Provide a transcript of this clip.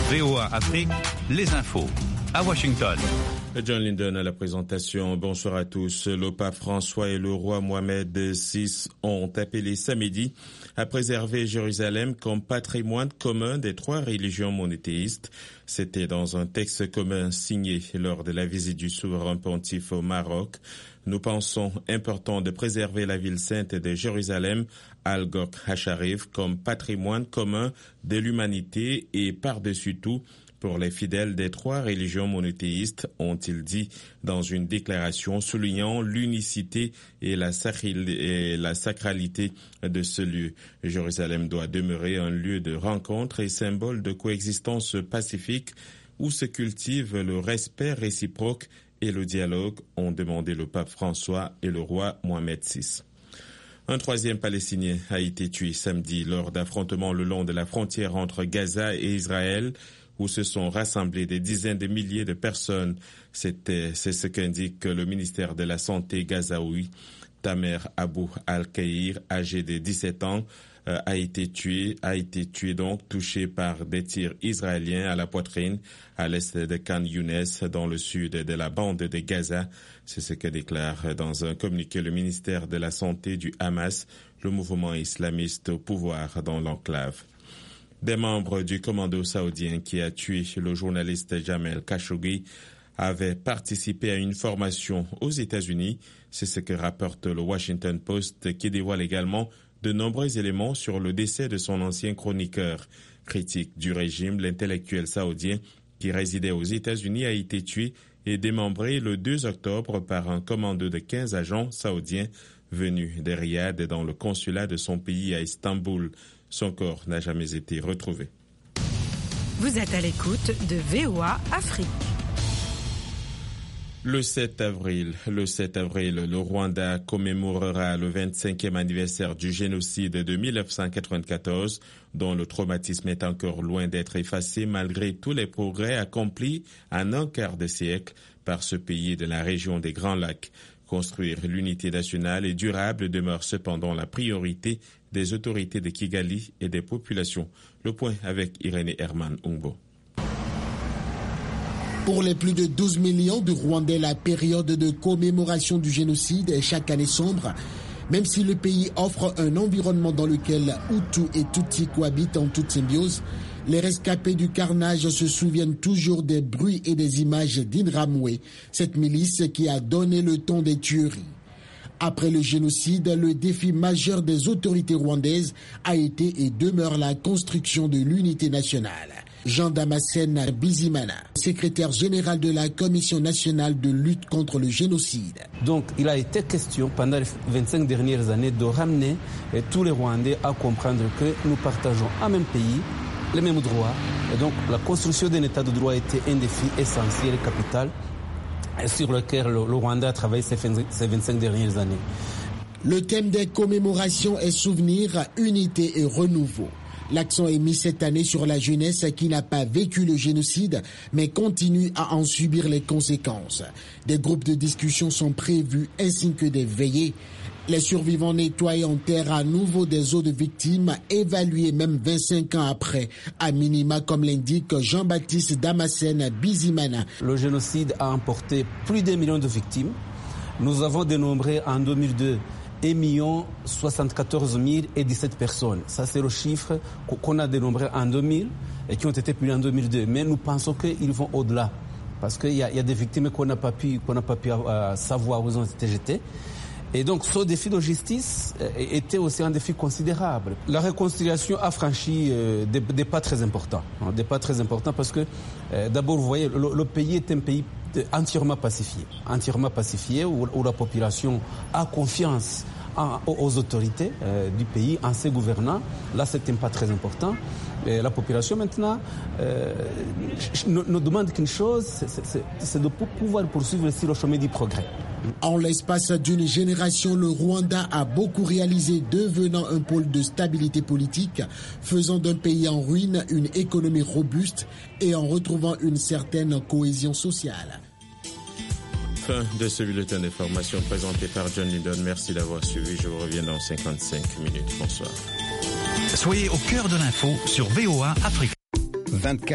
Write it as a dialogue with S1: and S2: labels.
S1: VOA Afrique, les infos. À Washington.
S2: John Linden à la présentation. Bonsoir à tous. Le pape François et le roi Mohamed VI ont appelé samedi à préserver Jérusalem comme patrimoine commun des trois religions monothéistes. C'était dans un texte commun signé lors de la visite du souverain pontife au Maroc. Nous pensons important de préserver la ville sainte de Jérusalem, Al-Gok HaSharif, comme patrimoine commun de l'humanité et par-dessus tout, pour les fidèles des trois religions monothéistes, ont-ils dit dans une déclaration soulignant l'unicité et la sacralité de ce lieu. Jérusalem doit demeurer un lieu de rencontre et symbole de coexistence pacifique où se cultive le respect réciproque et le dialogue, ont demandé le pape François et le roi Mohamed VI. Un troisième Palestinien a été tué samedi lors d'affrontements le long de la frontière entre Gaza et Israël, où se sont rassemblés des dizaines de milliers de personnes. C'est ce qu'indique le ministère de la Santé gazaoui. Tamer Abou Al-Kaïr, âgé de 17 ans, a été tué donc touché par des tirs israéliens à la poitrine à l'est de Khan Younes, dans le sud de la bande de Gaza. C'est ce que déclare dans un communiqué le ministère de la Santé du Hamas, le mouvement islamiste au pouvoir dans l'enclave. Des membres du commando saoudien qui a tué le journaliste Jamal Khashoggi avaient participé à une formation aux États-Unis. C'est ce que rapporte le Washington Post, qui dévoile également de nombreux éléments sur le décès de son ancien chroniqueur. Critique du régime, l'intellectuel saoudien qui résidait aux États-Unis a été tué et démembré le 2 octobre par un commando de 15 agents saoudiens venus de Riyad dans le consulat de son pays à Istanbul. Son corps n'a jamais été retrouvé.
S3: Vous êtes à l'écoute de VOA Afrique.
S2: Le 7 avril, le Rwanda commémorera le 25e anniversaire du génocide de 1994, dont le traumatisme est encore loin d'être effacé malgré tous les progrès accomplis en un quart de siècle par ce pays de la région des Grands Lacs. Construire l'unité nationale et durable demeure cependant la priorité des autorités de Kigali et des populations. Le point avec Irénée Herman Umbo.
S4: Pour les plus de 12 millions de Rwandais, la période de commémoration du génocide est chaque année sombre, même si le pays offre un environnement dans lequel Hutu et Tutsi cohabitent en toute symbiose. Les rescapés du carnage se souviennent toujours des bruits et des images d'Inramwe, cette milice qui a donné le ton des tueries. Après le génocide, le défi majeur des autorités rwandaises a été et demeure la construction de l'unité nationale. Jean Damascène Bizimana, secrétaire général de la Commission nationale de lutte contre le génocide.
S5: Donc il a été question pendant les 25 dernières années de ramener tous les Rwandais à comprendre que nous partageons un même pays, les mêmes droits. Et donc la construction d'un état de droit était un défi essentiel et capital sur lequel le Rwanda a travaillé ces 25 dernières années.
S4: Le thème des commémorations est souvenir, unité et renouveau. L'accent est mis cette année sur la jeunesse qui n'a pas vécu le génocide, mais continue à en subir les conséquences. Des groupes de discussion sont prévus ainsi que des veillées. Les survivants nettoient en terre à nouveau des os de victimes, évalués même 25 ans après, à minima, comme l'indique Jean-Baptiste Damascène Bizimana.
S5: Le génocide a emporté plus d'1 million de victimes. Nous avons dénombré en 2002 1 074 017 personnes. Ça, c'est le chiffre qu'on a dénombré en 2000 et qui ont été publiés en 2002. Mais nous pensons qu'ils vont au-delà. Parce qu'il y a des victimes qu'on n'a pas pu savoir où ils ont été jetés. Et donc, ce défi de justice était aussi un défi considérable. La réconciliation a franchi des pas très importants. Des pas très importants parce que, d'abord, vous voyez, le pays est un pays entièrement pacifié, où la population a confiance aux autorités du pays, en ses gouvernants. Là, c'est un pas très important. Et la population, maintenant, ne demande qu'une chose, c'est de pouvoir poursuivre le chemin du progrès.
S4: En l'espace d'une génération, le Rwanda a beaucoup réalisé, devenant un pôle de stabilité politique, faisant d'un pays en ruine une économie robuste et en retrouvant une certaine cohésion sociale.
S2: Fin de ce bulletin d'information présenté par John Linden. Merci d'avoir suivi. Je vous reviens dans 55 minutes. Bonsoir.
S1: Soyez au cœur de l'info sur VOA Afrique.
S6: 24